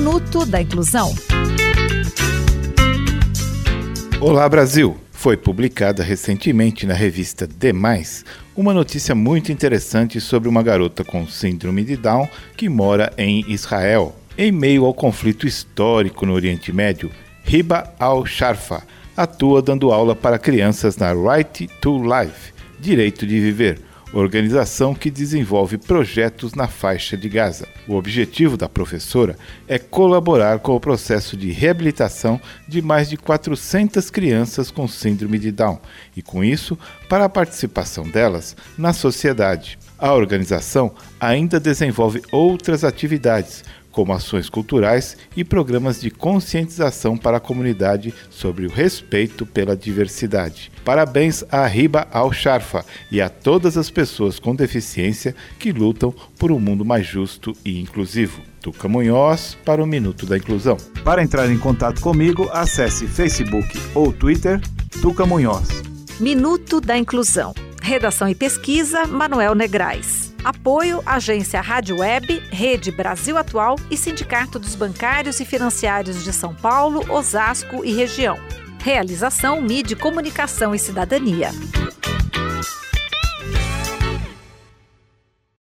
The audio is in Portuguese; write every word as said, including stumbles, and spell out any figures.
Minuto da Inclusão. Olá, Brasil! Foi publicada recentemente na revista Demais uma notícia muito interessante sobre uma garota com síndrome de Down que mora em Israel. Em meio ao conflito histórico no Oriente Médio, Hiba Al-Sharfa atua dando aula para crianças na Right to Life, Direito de Viver, organização que desenvolve projetos na faixa de Gaza. O objetivo da professora é colaborar com o processo de reabilitação de mais de quatrocentas crianças com síndrome de Down e, com isso, para a participação delas na sociedade. A organização ainda desenvolve outras atividades, como ações culturais e programas de conscientização para a comunidade sobre o respeito pela diversidade. Parabéns a Hiba Al-Sharfa e a todas as pessoas com deficiência que lutam por um mundo mais justo e inclusivo. Tuca Munhoz para o Minuto da Inclusão. Para entrar em contato comigo, acesse Facebook ou Twitter, Tuca Munhoz. Minuto da Inclusão. Redação e pesquisa, Manuel Negrais. Apoio, Agência Rádio Web, Rede Brasil Atual e Sindicato dos Bancários e Financiários de São Paulo, Osasco e região. Realização, Mídia, Comunicação e Cidadania.